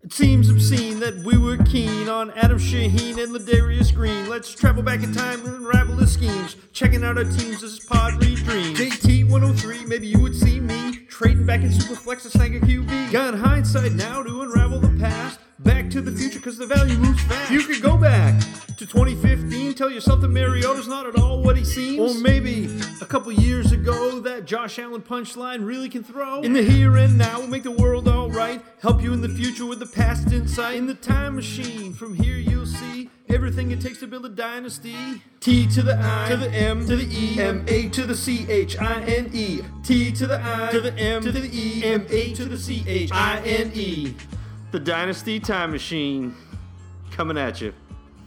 It seems obscene that we were keen on Adam Shaheen and Ladarius Green. Let's travel back in time and unravel the schemes. Checking out our teams, this is Pod Read Dreams. JT 103, maybe you would see me trading back in Superflex to snag a QB. Got hindsight now to unravel the past. Back to the future because the value moves fast. You could go back to 2015, tell yourself that Mariota's not at all what he seems. Or maybe a couple years ago, that Josh Allen punchline really can throw. In the here and now, we'll make the world alright. Help you in the future with the past insight. In the time machine, from here you'll see everything it takes to build a dynasty. T to the I, to the M, to the E, M-A to the C-H-I-N-E. T to the I, to the M, to the E, M-A to the C-H-I-N-E. The Dynasty Time Machine, coming at you.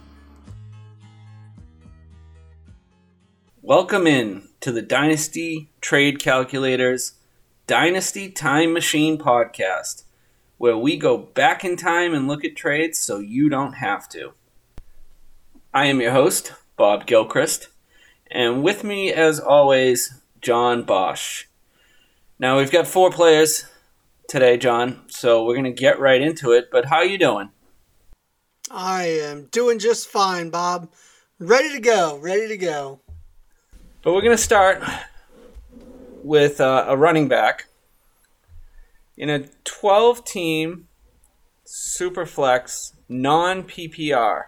Welcome in to the Dynasty Trade Calculators Dynasty Time Machine podcast, where we go back in time and look at trades so you don't have to. I am your host, Bob Gilchrist, and with me, as always, John Bosch. Now, we've got 4 players today, John, so we're going to get right into it, but how are you doing? I am doing just fine, Bob. Ready to go. But we're going to start with a running back in a 12-team Superflex non-PPR.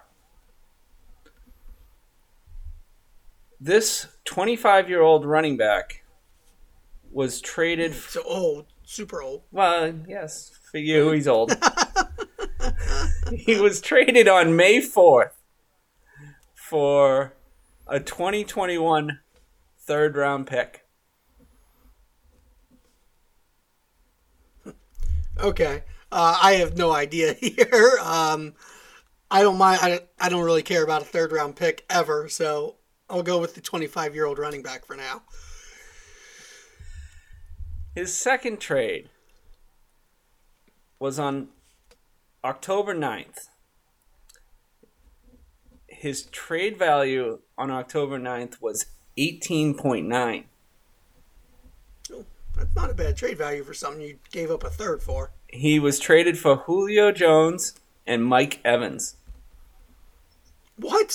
This 25-year-old running back was traded... So old. Super old. Well, yes, for you, he's old. He was traded on May 4th for a 2021 third-round pick. Okay. I have no idea here. I don't mind. I don't really care about a third-round pick ever, so I'll go with the 25-year-old running back for now. His second trade was on October 9th. His trade value on October 9th was 18.9. Oh, that's not a bad trade value for something you gave up a third for. He was traded for Julio Jones and Mike Evans. What?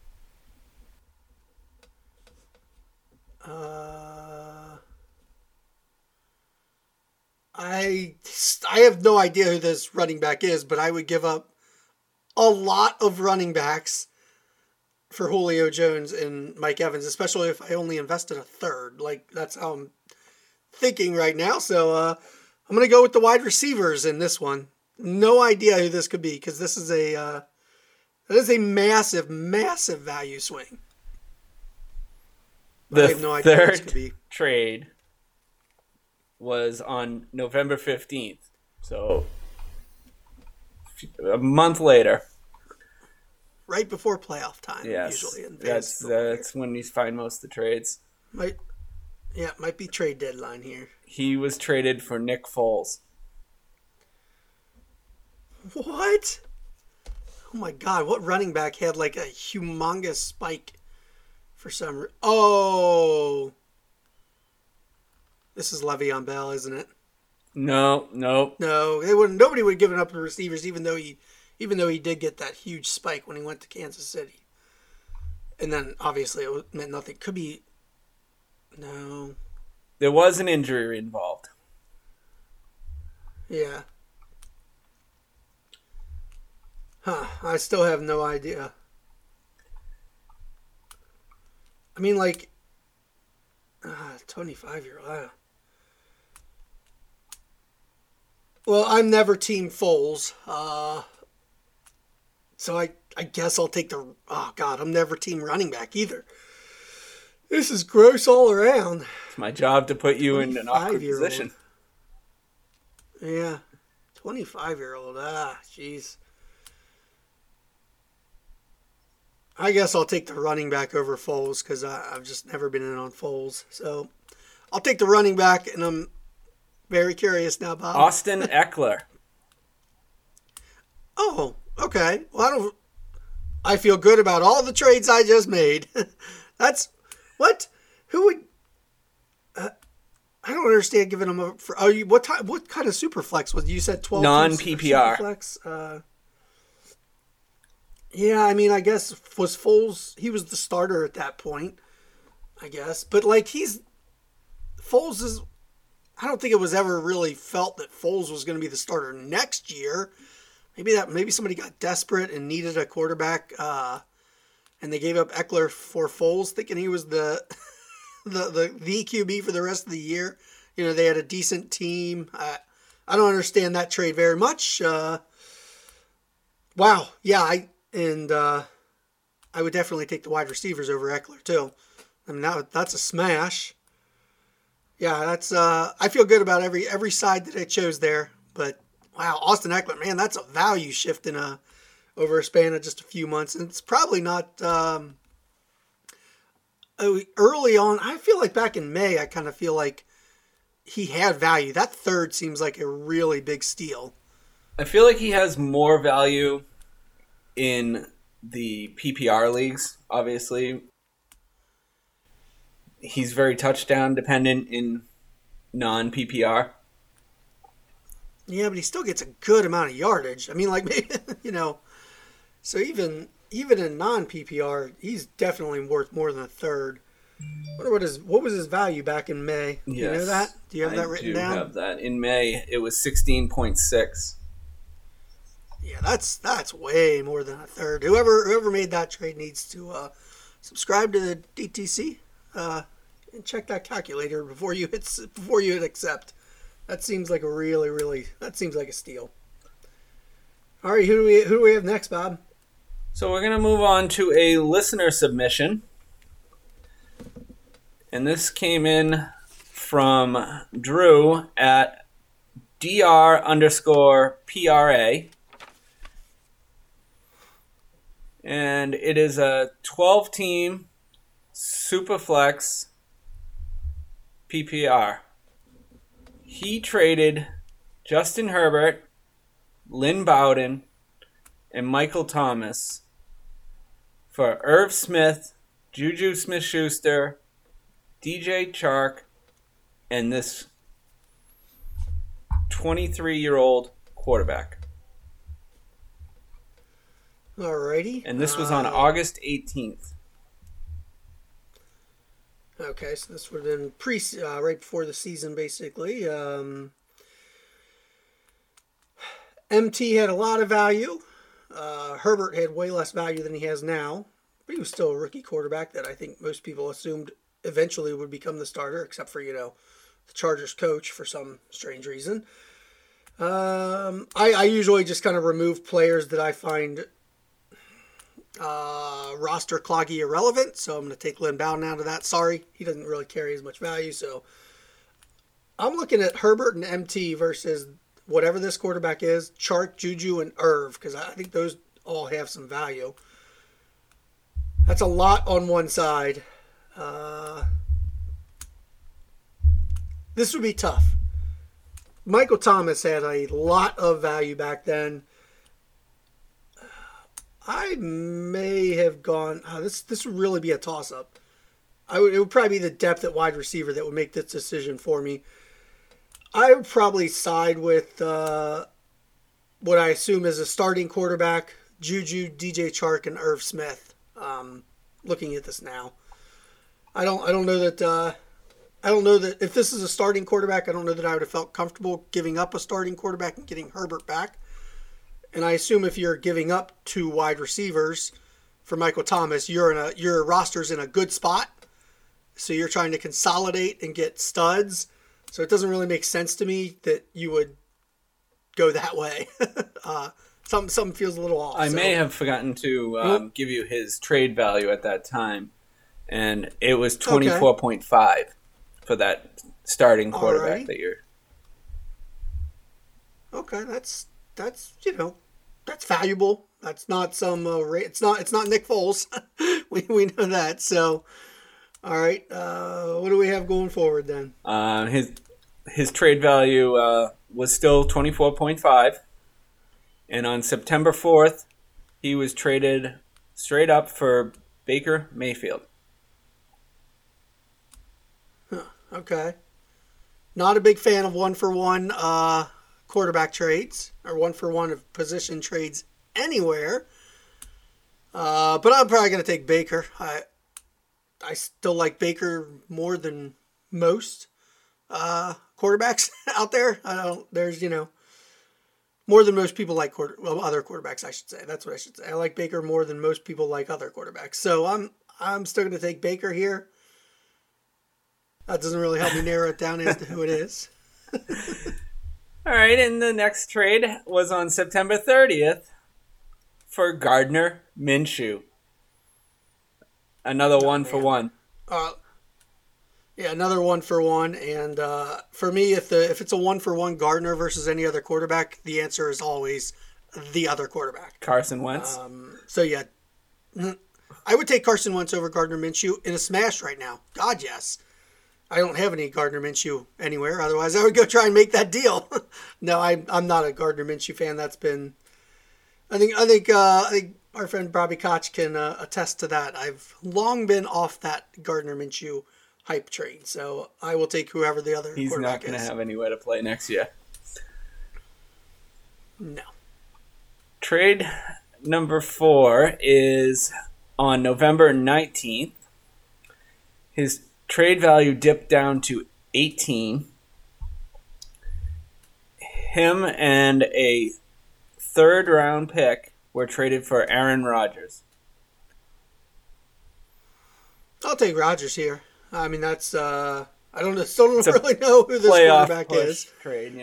I have no idea who this running back is, but I would give up a lot of running backs for Julio Jones and Mike Evans, especially if I only invested a third. Like, that's how I'm thinking right now. So I'm going to go with the wide receivers in this one. No idea who this could be, because this is a massive, massive value swing. The I have no idea who this could be. Third trade was on November 15th, so a month later. Right before playoff time, yes, usually. In that's when you find most of the trades. Might be trade deadline here. He was traded for Nick Foles. What? Oh my God, what running back had like a humongous spike for some reason? Oh! This is Le'Veon Bell, isn't it? No. They wouldn't. Nobody would have given up the receivers, even though he did get that huge spike when he went to Kansas City. And then obviously it meant nothing. Could be. No. There was an injury involved. Yeah. I still have no idea. I mean, like, 25-year-old. Well, I'm never Team Foles. So I guess I'll take the... Oh, God, I'm never Team running back either. This is gross all around. It's my job to put you in an awkward position. Yeah. 25-year-old. Jeez. I guess I'll take the running back over Foles because I've just never been in on Foles. So I'll take the running back, and I'm very curious now, Bob. Austin Eckler. Oh, okay. Well, I feel good about all the trades I just made. That's what? Who would? I don't understand giving him a for. What kind of super flex was it? You said 12 non-PPR flex. Yeah, I mean, I guess was Foles. He was the starter at that point, I guess. But like Foles is. I don't think it was ever really felt that Foles was going to be the starter next year. Maybe somebody got desperate and needed a quarterback, and they gave up Eckler for Foles, thinking he was the QB for the rest of the year. You know, they had a decent team. I don't understand that trade very much. Wow, yeah, I would definitely take the wide receivers over Eckler too. I mean, that's a smash. Yeah, that's I feel good about every side that I chose there. But wow, Austin Eckler, man, that's a value shift over a span of just a few months, and it's probably not early on. I feel like back in May, I kind of feel like he had value. That third seems like a really big steal. I feel like he has more value in the PPR leagues, obviously. He's very touchdown dependent in non-PPR. Yeah, but he still gets a good amount of yardage. I mean, like, you know, so even in non-PPR, he's definitely worth more than a third. I wonder what was his value back in May? Yes, you know that? Do you have that written down? I do have that. In May, it was 16.6. Yeah, that's way more than a third. Whoever made that trade needs to subscribe to the DTC and check that calculator before you hit accept. That seems like that seems like a steal. All right, who do we have next, Bob? So we're going to move on to a listener submission. And this came in from Drew at dr_pra. And it is a 12-team Superflex PPR. He traded Justin Herbert, Lynn Bowden, and Michael Thomas for Irv Smith, Juju Smith-Schuster, DJ Chark, and this 23-year-old quarterback. Alrighty. And this was on August 18th. Okay, so this would have been right before the season, basically. MT had a lot of value. Herbert had way less value than he has now, but he was still a rookie quarterback that I think most people assumed eventually would become the starter, except for, you know, the Chargers coach for some strange reason. I usually just kind of remove players that I find roster cloggy irrelevant, so I'm going to take Lynn Bowden out of that. Sorry, he doesn't really carry as much value, so I'm looking at Herbert and MT versus whatever this quarterback is, Chark, Juju, and Irv, because I think those all have some value. That's a lot on one side. This would be tough. Michael Thomas had a lot of value back then. I may have gone. This would really be a toss-up. It would probably be the depth at wide receiver that would make this decision for me. I would probably side with what I assume is a starting quarterback: Juju, DJ Chark, and Irv Smith. Looking at this now, I don't know that if this is a starting quarterback, I don't know that I would have felt comfortable giving up a starting quarterback and getting Herbert back. And I assume if you're giving up 2 wide receivers for Michael Thomas, your roster's in a good spot. So you're trying to consolidate and get studs. So it doesn't really make sense to me that you would go that way. Something feels a little off. I may have forgotten to give you his trade value at that time, and it was 24.5 for that starting quarterback that year. Okay, that's that's valuable. That's not some it's not Nick Foles. we know that. So, all right, what do we have going forward then? His trade value was still 24.5, and on September 4th, he was traded straight up for Baker Mayfield. Huh, okay. Not a big fan of 1-for-1 quarterback trades or 1-for-1 of position trades anywhere. But I'm probably going to take Baker. I still like Baker more than most quarterbacks out there. There's, more than most people like other quarterbacks, I should say. That's what I should say. I like Baker more than most people like other quarterbacks. So I'm still going to take Baker here. That doesn't really help me narrow it down as to who it is. All right, and the next trade was on September 30th for Gardner Minshew. Another 1-for-1. Yeah, another 1-for-1. And for me, if it's a 1-for-1 Gardner versus any other quarterback, the answer is always the other quarterback. Carson Wentz. So yeah, I would take Carson Wentz over Gardner Minshew in a smash right now. God, yes. I don't have any Gardner Minshew anywhere. Otherwise, I would go try and make that deal. No, I'm not a Gardner Minshew fan. That's been, I think our friend Bobby Koch can attest to that. I've long been off that Gardner Minshew hype train. So I will take whoever the other He's quarterback not going to is. have anywhere to play next year. No. Trade number 4 is on November 19th. His trade value dipped down to 18. Him and a 3rd-round pick were traded for Aaron Rodgers. I'll take Rodgers here. I mean, that's still don't really know who this quarterback is. Trade,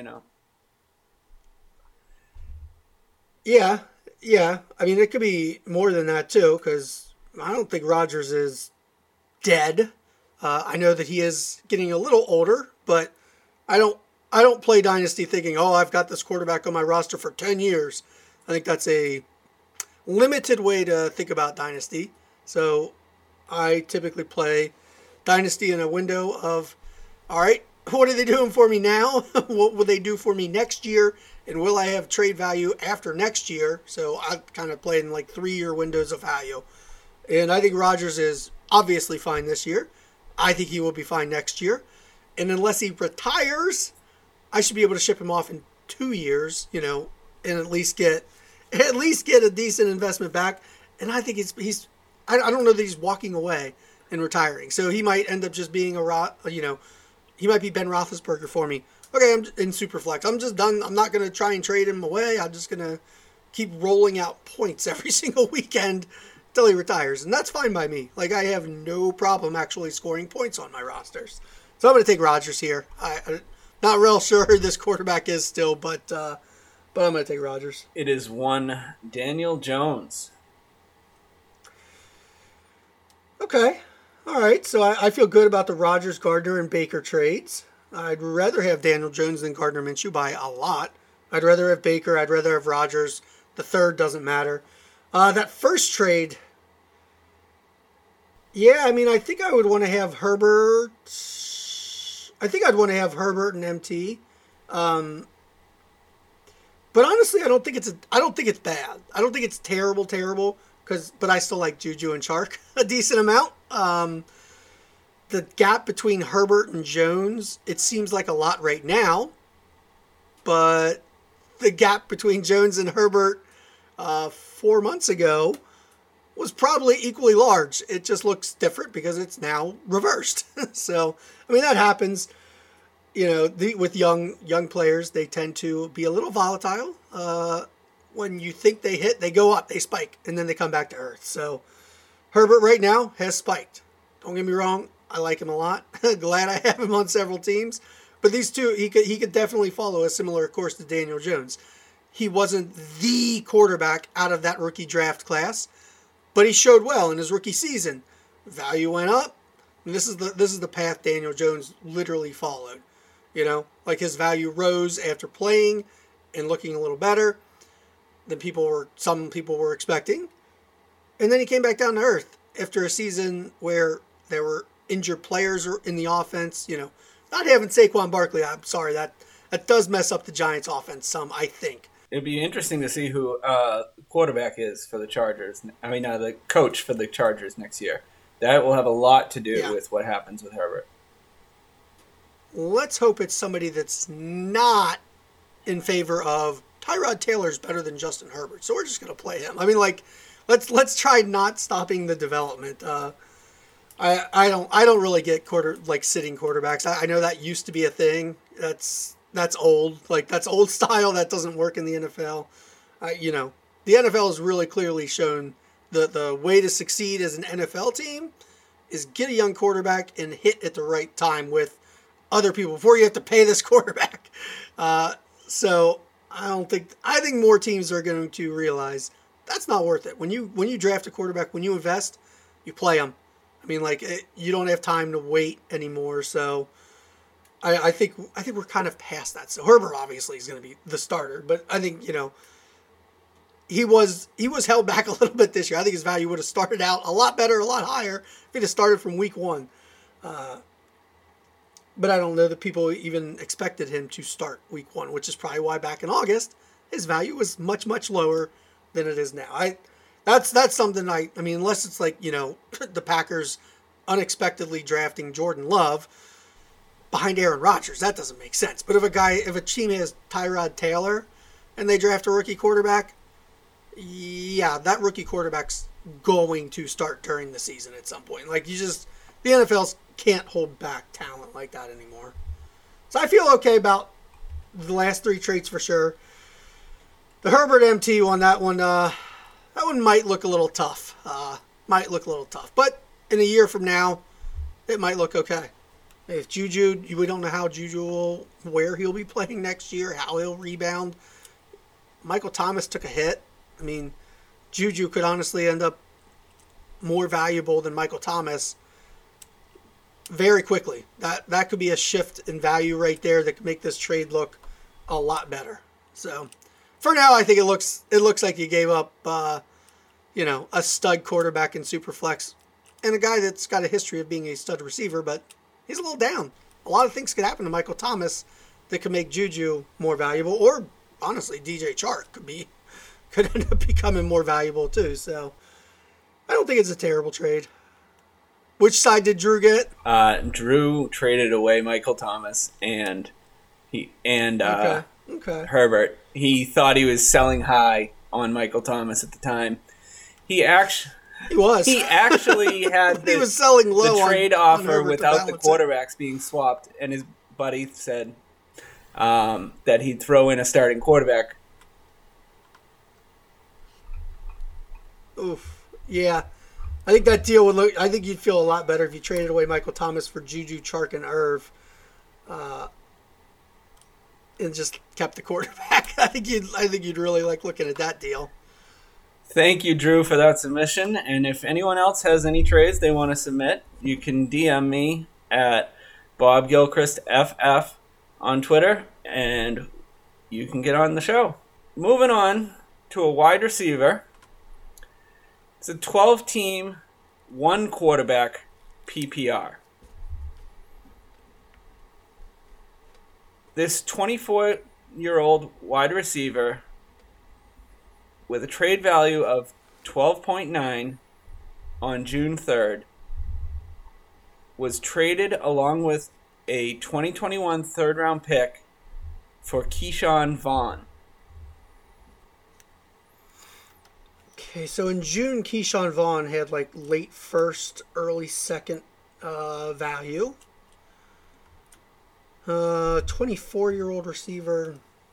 Yeah. I mean, it could be more than that too, because I don't think Rodgers is dead. I know that he is getting a little older, but I don't play Dynasty thinking, oh, I've got this quarterback on my roster for 10 years. I think that's a limited way to think about Dynasty. So I typically play Dynasty in a window of, all right, what are they doing for me now? What will they do for me next year? And will I have trade value after next year? So I kind of play in like 3-year windows of value. And I think Rodgers is obviously fine this year. I think he will be fine next year. And unless he retires, I should be able to ship him off in 2 years, and at least get a decent investment back. And I think I don't know that he's walking away and retiring. So he might end up just being he might be Ben Roethlisberger for me. Okay, I'm in Superflex. I'm just done. I'm not going to try and trade him away. I'm just going to keep rolling out points every single weekend till he retires. And that's fine by me. Like, I have no problem actually scoring points on my rosters. So I'm going to take Rodgers here. I'm not real sure who this quarterback is still, but I'm going to take Rodgers. It is one Daniel Jones. Okay. All right. So I feel good about the Rodgers, Gardner, and Baker trades. I'd rather have Daniel Jones than Gardner Minshew by a lot. I'd rather have Baker. I'd rather have Rodgers. The third doesn't matter. That first trade, yeah, I mean, I think I would want to have Herbert. I think I'd want to have Herbert and MT. But honestly, I don't think it's bad. I don't think it's terrible, but I still like Juju and Chark a decent amount. The gap between Herbert and Jones, it seems like a lot right now, but the gap between Jones and Herbert 4 months ago was probably equally large. It just looks different because it's now reversed. So, I mean, that happens. With young players, they tend to be a little volatile. When you think they hit, they go up, they spike, and then they come back to earth. So, Herbert right now has spiked. Don't get me wrong. I like him a lot. Glad I have him on several teams. But these two, he could definitely follow a similar course to Daniel Jones. He wasn't the quarterback out of that rookie draft class, but he showed well in his rookie season. Value went up. And this is the path Daniel Jones literally followed. Like his value rose after playing and looking a little better than some people were expecting. And then he came back down to earth after a season where there were injured players in the offense. Not having Saquon Barkley, I'm sorry, that does mess up the Giants' offense some, I think. It'd be interesting to see who quarterback is for the Chargers. I mean, the coach for the Chargers next year. That will have a lot to do with what happens with Herbert. let's hope it's somebody that's not in favor of Tyrod Taylor's better than Justin Herbert, so we're just going to play him. I mean, like, let's try not stopping the development. I don't really get sitting quarterbacks. I know that used to be a thing. That's old. Like, that's old style. That doesn't work in the NFL. The NFL has really clearly shown the way to succeed as an NFL team is get a young quarterback and hit at the right time with other people before you have to pay this quarterback. So I think more teams are going to realize that's not worth it. When you draft a quarterback, when you invest, you play them. I mean, you don't have time to wait anymore. So I think we're kind of past that. So Herbert obviously is going to be the starter, but I think, he was held back a little bit this year. I think his value would have started out a lot better, a lot higher if he'd have started from week 1. But I don't know that people even expected him to start week 1, which is probably why back in August his value was much, much lower than it is now. That's something I mean, unless it's like, the Packers unexpectedly drafting Jordan Love behind Aaron Rodgers, that doesn't make sense. But if a team has Tyrod Taylor and they draft a rookie quarterback, yeah, that rookie quarterback's going to start during the season at some point. Like, the NFL can't hold back talent like that anymore. So I feel okay about the last 3 traits for sure. The Herbert MT one, that one might look a little tough. But in a year from now, it might look okay. If Juju, we don't know how Juju where he'll be playing next year, how he'll rebound. Michael Thomas took a hit. I mean, Juju could honestly end up more valuable than Michael Thomas very quickly. That could be a shift in value right there that could make this trade look a lot better. So for now, I think it looks like you gave up, a stud quarterback in Superflex and a guy that's got a history of being a stud receiver, but he's a little down. A lot of things could happen to Michael Thomas that could make Juju more valuable, or honestly, DJ Chark could end up becoming more valuable too. So I don't think it's a terrible trade. Which side did Drew get? Drew traded away Michael Thomas and Okay. Herbert. He thought he was selling high on Michael Thomas at the time. He was. He actually had he was selling low the trade on offer without the quarterbacks being swapped, and his buddy said that he'd throw in a starting quarterback. Oof. Yeah. I think that deal would look. I think you'd feel a lot better if you traded away Michael Thomas for Juju, Chark, and Irv, and just kept the quarterback. I think you'd really like looking at that deal. Thank you, Drew, for that submission. And if anyone else has any trades they want to submit, you can DM me at Bob Gilchrist FF on Twitter, and you can get on the show. Moving on to a wide receiver. It's a 12-team, 1-quarterback PPR. This 24-year-old wide receiver with a trade value of 12.9 on June 3rd was traded along with a 2021 third-round pick for Keyshawn Vaughn. Okay, so in June, Keyshawn Vaughn had late first, early second value. 24-year-old receiver,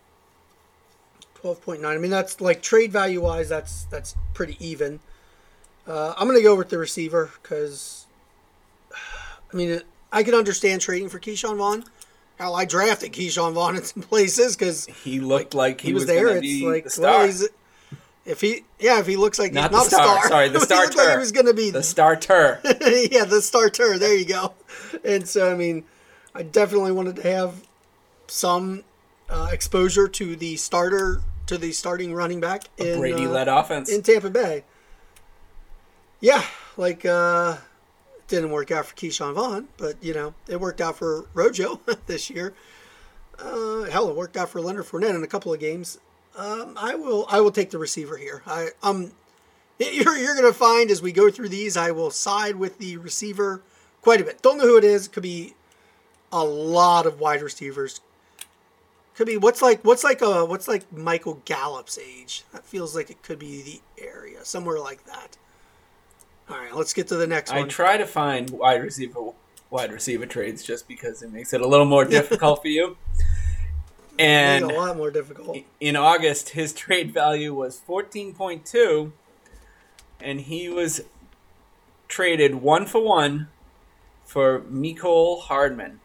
12.9. I mean, that's trade value wise, that's pretty even. I'm gonna go with the receiver because, I mean, I can understand trading for Keyshawn Vaughn. Hell, I drafted Keyshawn Vaughn in some places because he looked like he was there. Gonna be the star. Well, if he looks like not he's the star. Sorry, the starter. He looked like he was going to be the starter. Yeah, the starter. There you go. And so, I mean, I definitely wanted to have some exposure to the starting running back in Brady-led offense in Tampa Bay. Yeah, didn't work out for Keyshawn Vaughn, but it worked out for Rojo this year. Hell, it worked out for Leonard Fournette in a couple of games. I will take the receiver here. You're gonna find as we go through these, I will side with the receiver quite a bit. Don't know who it is. It could be a lot of wide receivers. Could be what's like Michael Gallup's age. That feels like it could be the area, somewhere like that. All right, let's get to the next one. I try to find wide receiver trades just because it makes it a little more difficult for you. And a lot more difficult. In August, his trade value was 14.2, and he was traded 1-for-1 for Mecole Hardman.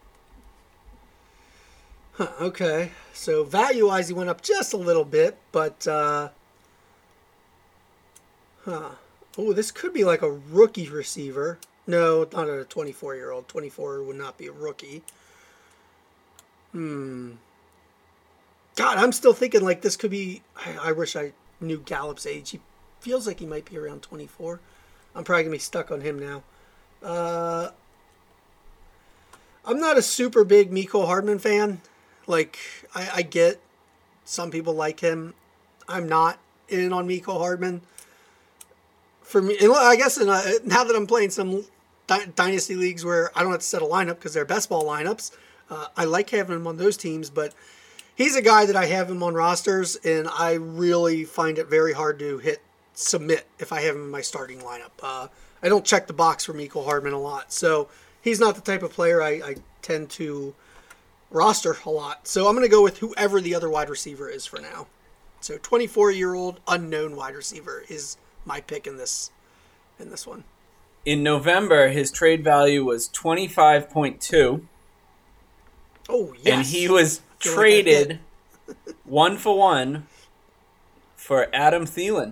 Huh, okay, so value-wise, he went up just a little bit, but oh, this could be like a rookie receiver. No, not a 24-year-old. 24 would not be a rookie. God, I'm still thinking like this could be... I wish I knew Gallup's age. He feels like he might be around 24. I'm probably going to be stuck on him now. I'm not a super big Mecole Hardman fan. Like, I get some people like him. I'm not in on Mecole Hardman. For me, and I guess now that I'm playing some dynasty leagues where I don't have to set a lineup because they're best ball lineups, I like having him on those teams, but he's a guy that I have him on rosters, and I really find it very hard to hit submit if I have him in my starting lineup. I don't check the box for Mecole Hardman a lot, so he's not the type of player I tend to roster a lot. So I'm going to go with whoever the other wide receiver is for now. So 24-year-old unknown wide receiver is my pick in this one. In November, his trade value was 25.2. Oh, yes. And he was traded 1-for-1 for Adam Thielen.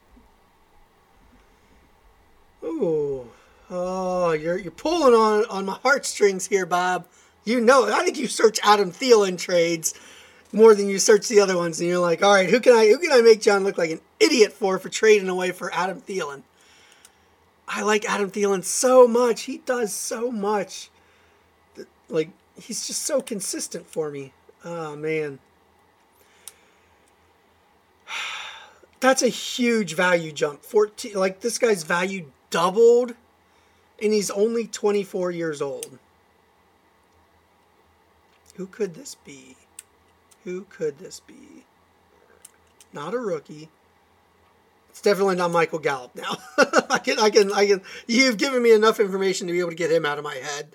Ooh. Oh, you're pulling on my heartstrings here, Bob. You know, I think you search Adam Thielen trades more than you search the other ones, and you're like, all right, who can I make John look like an idiot for trading away for Adam Thielen? I like Adam Thielen so much. He does so much. Like, he's just so consistent for me. Oh, man. That's a huge value jump. 14, like, this guy's value doubled, and he's only 24 years old. Who could this be? Who could this be? Not a rookie. It's definitely not Michael Gallup now. I can. You've given me enough information to be able to get him out of my head.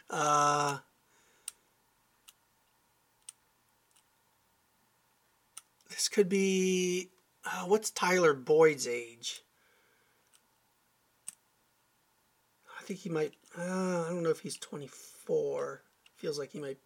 This could be... what's Tyler Boyd's age? I think he might... I don't know if he's 24. Feels like he might...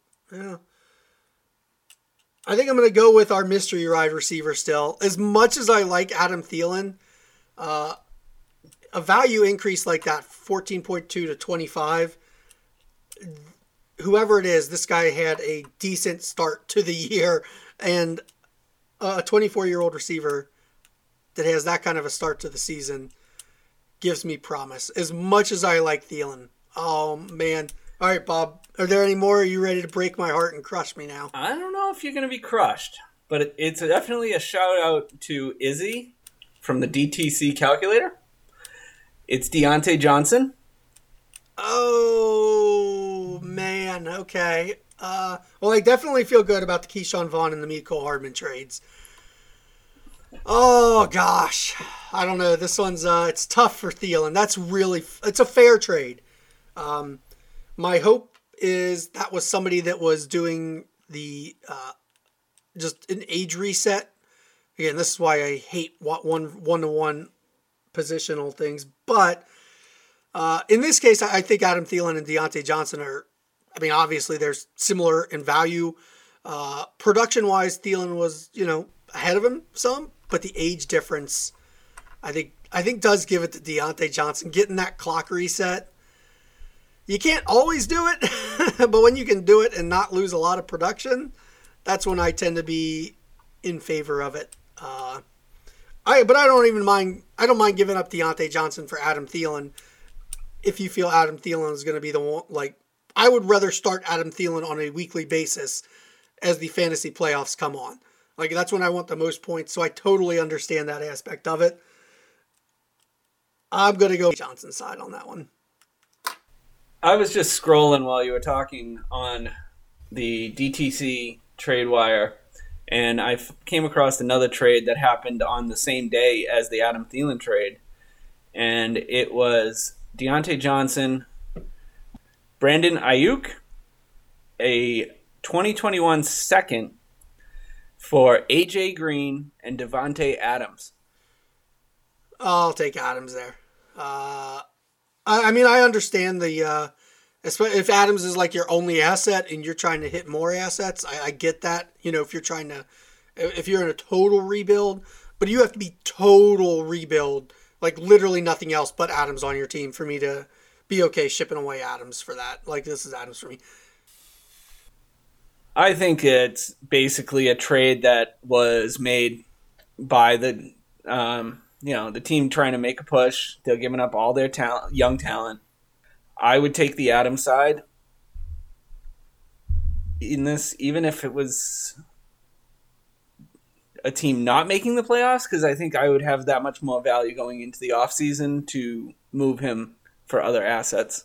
I think I'm going to go with our mystery wide receiver still. As much as I like Adam Thielen, a value increase like that, 14.2 to 25, whoever it is, this guy had a decent start to the year, and a 24-year-old receiver that has that kind of a start to the season gives me promise. As much as I like Thielen. Oh, man. All right, Bob. Are there any more? Are you ready to break my heart and crush me now? I don't know if you're going to be crushed, but it's definitely a shout out to Izzy from the DTC calculator. It's Deontay Johnson. Oh, man. Okay. Well, I definitely feel good about the Keyshawn Vaughn and the Mecole Hardman trades. Oh, gosh. I don't know. This one's, it's tough for Thielen. It's a fair trade. My hope is that was somebody that was doing the just an age reset. Again, this is why I hate one-to-one positional things. But in this case, I think Adam Thielen and Deontay Johnson are, I mean, obviously they're similar in value. Production-wise, Thielen was, ahead of him some, but the age difference, I think does give it to Deontay Johnson. Getting that clock reset. You can't always do it, but when you can do it and not lose a lot of production, that's when I tend to be in favor of it. But I don't mind giving up Deontay Johnson for Adam Thielen if you feel Adam Thielen is going to be the one. Like, I would rather start Adam Thielen on a weekly basis as the fantasy playoffs come on. Like, that's when I want the most points, so I totally understand that aspect of it. I'm going to go Johnson's side on that one. I was just scrolling while you were talking on the DTC trade wire, and I came across another trade that happened on the same day as the Adam Thielen trade, and it was Deontay Johnson, Brandon Ayuk, a 2021 second for AJ Green and Devontae Adams. I'll take Adams there. I mean, I understand the if Adams is like your only asset and you're trying to hit more assets, I get that. You know, if you're in a total rebuild, but you have to be total rebuild, like literally nothing else but Adams on your team for me to be okay shipping away Adams for that. Like, this is Adams for me. I think it's basically a trade that was made by the the team trying to make a push. They're giving up all their talent, young talent. I would take the Adams side in this, even if it was a team not making the playoffs, because I think I would have that much more value going into the offseason to move him for other assets.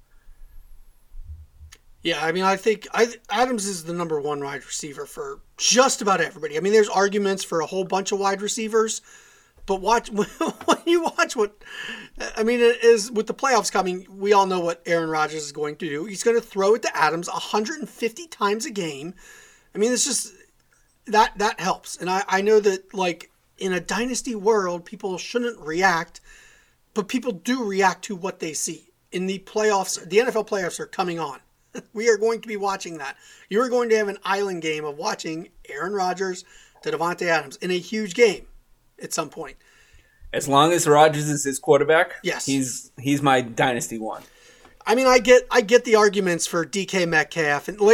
Yeah, I mean, I think Adams is the number one wide receiver for just about everybody. I mean, there's arguments for a whole bunch of wide receivers, but when you watch what, I mean, it is with the playoffs coming, we all know what Aaron Rodgers is going to do. He's going to throw it to Adams 150 times a game. I mean, it's just, that helps. And I know that, like, in a dynasty world, people shouldn't react, but people do react to what they see. In the playoffs, the NFL playoffs are coming on. We are going to be watching that. You are going to have an island game of watching Aaron Rodgers to Devontae Adams in a huge game at some point. As long as Rodgers is his quarterback, yes, he's my dynasty one. I mean, I get the arguments for DK Metcalf, and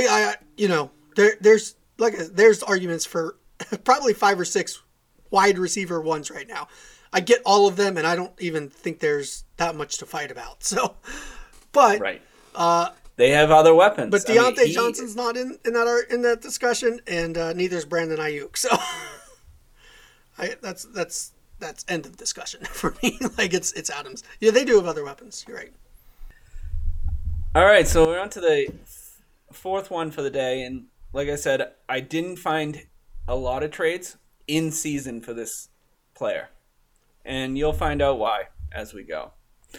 there's arguments for probably 5 or 6 wide receiver ones right now. I get all of them, and I don't even think there's that much to fight about. So, but right. They have other weapons. But Deontay Johnson's not in that discussion, and neither is Brandon Ayuk. So that's end of discussion for me. Like, it's Adams. Yeah, they do have other weapons. You're right. All right, so we're on to the fourth one for the day, and like I said, I didn't find a lot of trades in season for this player, and you'll find out why as we go.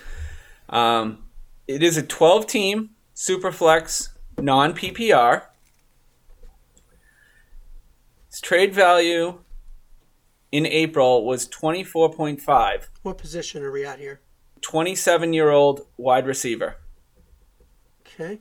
It is a 12-team Superflex non-PPR. Its trade value in April was 24.5. What position are we at here? 27-year-old wide receiver. Okay.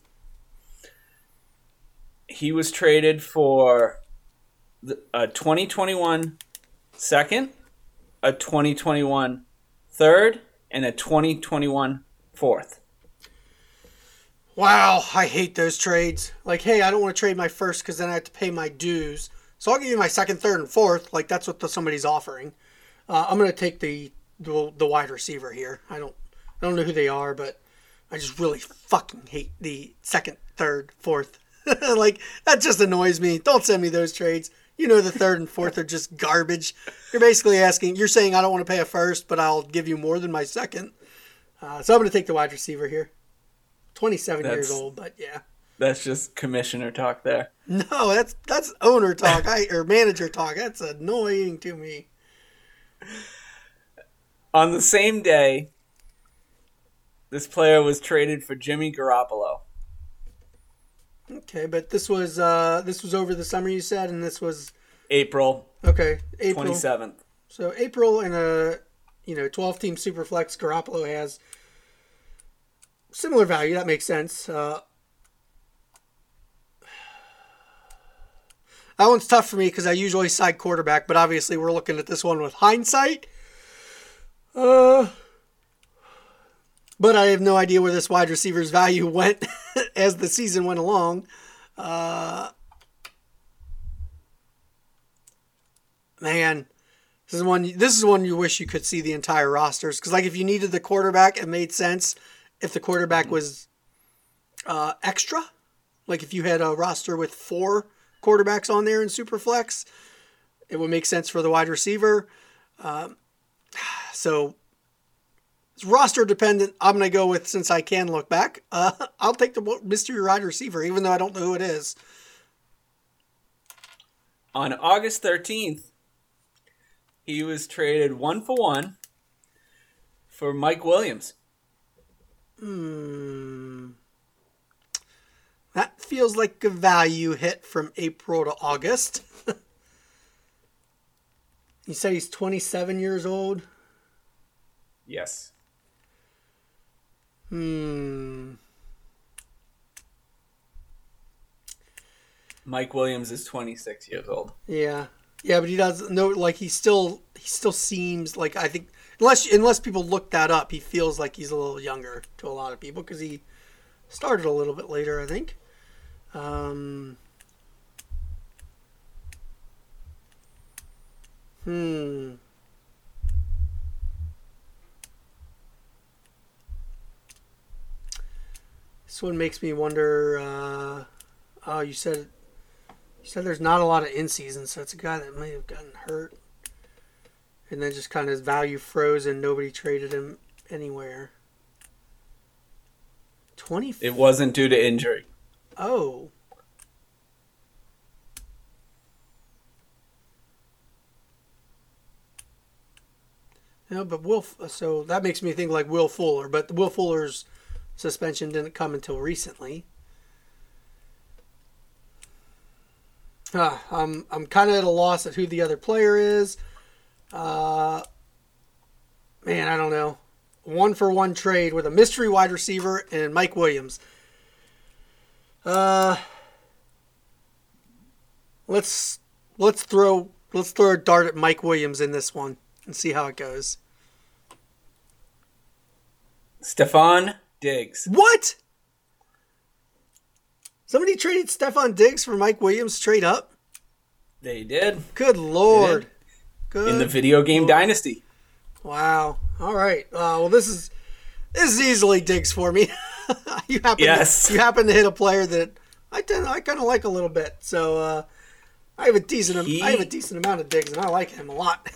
He was traded for a 2021 second, a 2021 third, and a 2021 fourth. Wow, I hate those trades. Like, hey, I don't want to trade my first because then I have to pay my dues. So I'll give you my second, third, and fourth. Like, that's what somebody's offering. I'm going to take the wide receiver here. I don't know who they are, but I just really fucking hate the second, third, fourth. Like, that just annoys me. Don't send me those trades. You know the third and fourth are just garbage. You're basically you're saying I don't want to pay a first, but I'll give you more than my second. So I'm going to take the wide receiver here. 27 years old, but yeah. That's just commissioner talk there. No, that's owner talk or manager talk. That's annoying to me. On the same day, this player was traded for Jimmy Garoppolo. Okay, but this was over the summer, you said, and this was April. Okay, April 27th. So April in a 12-team Superflex, Garoppolo has similar value. That makes sense. That one's tough for me because I usually side quarterback, but obviously we're looking at this one with hindsight. But I have no idea where this wide receiver's value went as the season went along. Man, this is one you wish you could see the entire rosters, because like if you needed the quarterback, it made sense if the quarterback was extra. Like if you had a roster with 4 quarterbacks on there in Superflex, it would make sense for the wide receiver. So It's roster dependent. I'm going to go with, since I can look back, I'll take the mystery wide receiver, even though I don't know who it is. On August 13th, he was traded 1-for-1 for Mike Williams. That feels like a value hit from April to August. You said he's 27 years old? Yes. Mike Williams is 26 years old. Yeah. Yeah, but he does know, like, he still seems like, I think, unless people look that up, he feels like he's a little younger to a lot of people because he started a little bit later, I think. This one makes me wonder, you said there's not a lot of in-season, so it's a guy that may have gotten hurt. And then just kind of his value froze and nobody traded him anywhere. 20. It wasn't due to injury. Oh. No, but so that makes me think like Will Fuller, but Will Fuller's suspension didn't come until recently. I'm kind of at a loss at who the other player is. Man, I don't know. 1-for-1 trade with a mystery wide receiver and Mike Williams. Let's throw a dart at Mike Williams in this one and see how it goes. Stephon Diggs. What? Somebody traded Stephon Diggs for Mike Williams straight up? They did. Good Lord. They did. Good. In the video game Dynasty. Wow. All right. Well, this is easily Diggs for me. You happen to hit a player that I kind of like a little bit. So I have a decent amount of Diggs, and I like him a lot.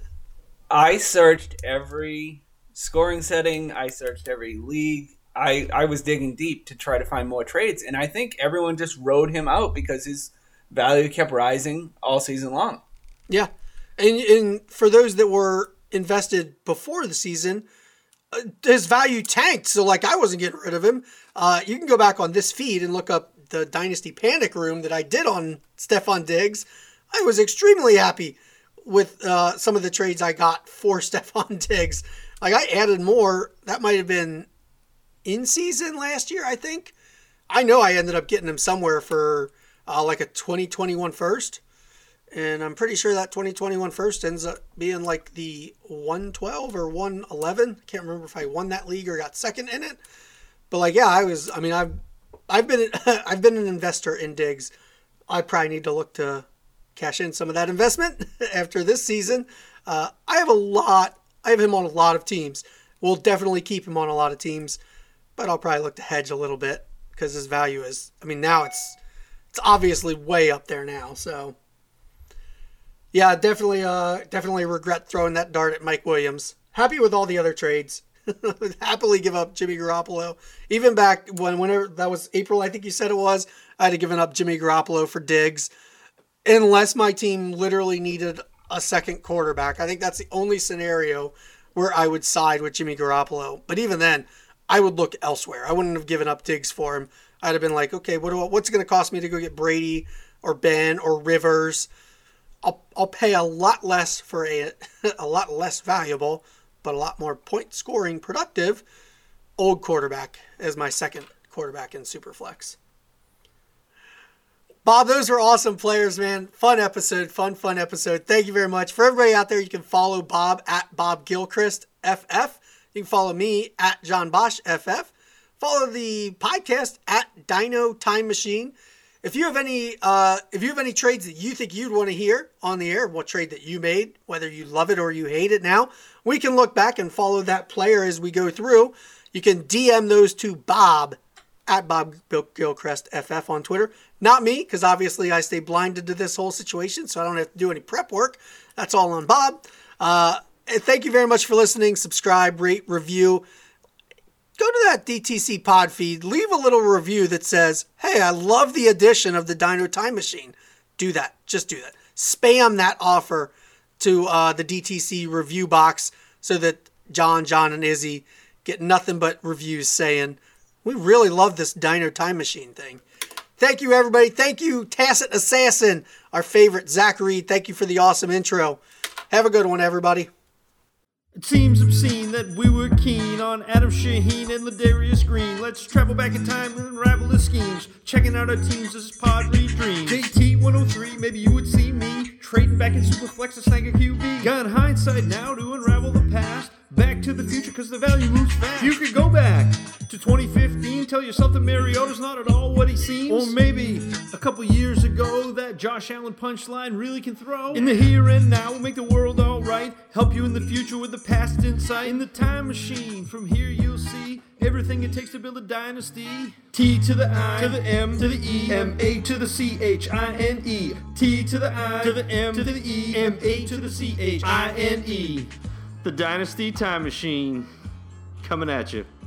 I searched every scoring setting. I searched every league. I was digging deep to try to find more trades, and I think everyone just rode him out because his value kept rising all season long. Yeah. And for those that were invested before the season, his value tanked. So, like, I wasn't getting rid of him. You can go back on this feed and look up the Dynasty Panic Room that I did on Stephon Diggs. I was extremely happy with some of the trades I got for Stephon Diggs. Like, I added more. That might have been in season last year, I think. I know I ended up getting him somewhere for like a 2021 first. And I'm pretty sure that 2021 first ends up being like the 112 or 111. Can't remember if I won that league or got second in it. But like, yeah, I've been an investor in Diggs. I probably need to look to cash in some of that investment after this season. I have him on a lot of teams. We'll definitely keep him on a lot of teams, but I'll probably look to hedge a little bit because his value is, now it's obviously way up there now. So yeah, definitely regret throwing that dart at Mike Williams. Happy with all the other trades. Would happily give up Jimmy Garoppolo. Even back whenever that was April, I think you said it was, I had to given up Jimmy Garoppolo for Diggs. Unless my team literally needed a second quarterback. I think that's the only scenario where I would side with Jimmy Garoppolo. But even then, I would look elsewhere. I wouldn't have given up Diggs for him. I'd have been like, okay, what's it going to cost me to go get Brady or Ben or Rivers? I'll pay a lot less for a lot less valuable, but a lot more point scoring productive old quarterback as my second quarterback in Superflex. Bob, those were awesome players, man. Fun episode. Fun episode. Thank you very much. For everybody out there, you can follow Bob at Bob Gilchrist FF. You can follow me at John Bosch FF. Follow the podcast at Dino Time Machine. If you have any trades that you think you'd want to hear on the air, what trade that you made, whether you love it or you hate it now, we can look back and follow that player as we go through. You can DM those to Bob at Bob Gilchrist FF on Twitter. Not me, because obviously I stay blinded to this whole situation, so I don't have to do any prep work. That's all on Bob. thank you very much for listening. Subscribe, rate, review. Go to that DTC pod feed. Leave a little review that says, hey, I love the addition of the Dino Time Machine. Do that. Just do that. Spam that offer to the DTC review box so that John, and Izzy get nothing but reviews saying, we really love this Dino Time Machine thing. Thank you, everybody. Thank you, Tacit Assassin, our favorite Zachary. Thank you for the awesome intro. Have a good one, everybody. It seems obscene that we were keen on Adam Shaheen and Ladarius Green. Let's travel back in time and unravel the schemes. Checking out our teams as Pod Redream. JT 103, maybe you would see me trading back in Superflex to snag a QB. Got hindsight now to unravel the past. Back to the future because the value moves fast. You could go back to 2015, tell yourself that Mariota's not at all what he seems. Or maybe a couple years ago, that Josh Allen punchline really can throw. In the here and now, we'll make the world alright. Help you in the future with the past insight. In the time machine, from here you'll see everything it takes to build a dynasty. T to the I, to the M, to the E, M-A to the C-H-I-N-E. T to the I, to the M, to the E, M-A to the C-H-I-N-E. The Dynasty Time Machine, coming at you.